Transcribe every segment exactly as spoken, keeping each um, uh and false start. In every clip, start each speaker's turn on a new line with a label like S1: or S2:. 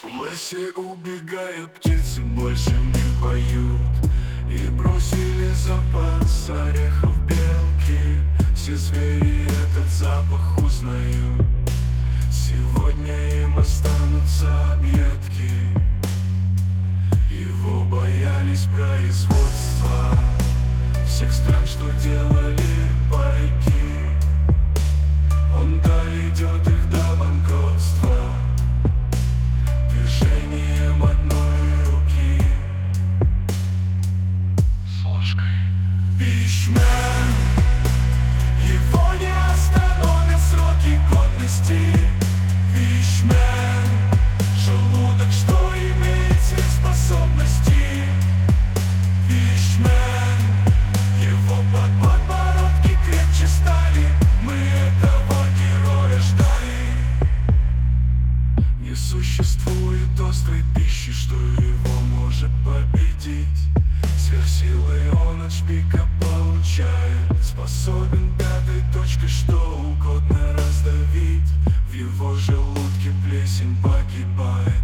S1: В лесе убегают птицы, больше не поют, и бросили запас орехов белки. Все звери этот запах узнают, сегодня им останутся объедки. Его боялись производства всех стран, что делали пайки. Он доведет их до банкротства движением одной руки. С ложкой. Пищмен, его не остановят сроки годности. Пищмен, желудок, что имеет сверхспособности. Пищмен, его под подбородки крепче стали. Мы этого героя ждали. Не существует острой пищи, что его может победить. Сверхсилой он от шпика получает, способен пятой точкой что угодно раздавить. В его желудке плесень погибает.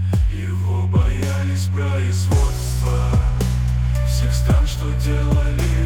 S1: Его боялись производства всех стран, что делали